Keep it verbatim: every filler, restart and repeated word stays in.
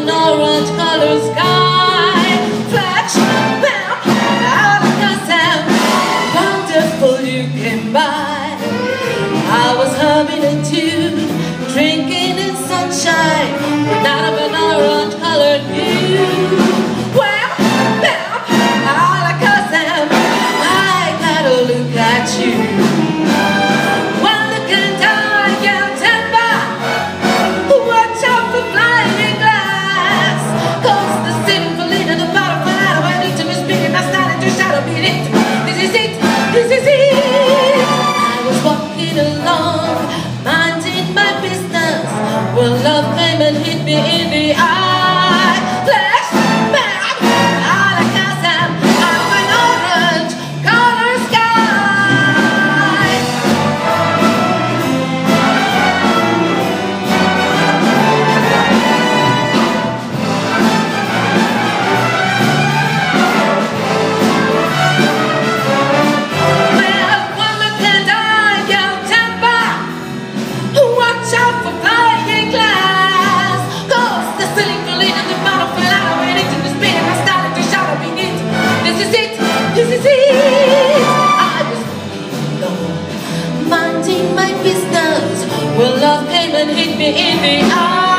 an orange color sky. Flash, bam, out of the sound. Wonderful you came by. I was humming a tune, drinking in sunshine, but out of an orange colored view. Wham, bam, out of the sound. I gotta look at you. Well, love came and hit me in the eye. Flash, bam, out of Kazam, out of an orange color sky. Well, one look and I yell timber. Watch out for flying glass. Cause the ceiling fell in and the bottle fell out. I went into the spin and I started to shout, I mean it. This is it, this is it. I was alone, minding my business. Well, love came and hit me in the eye.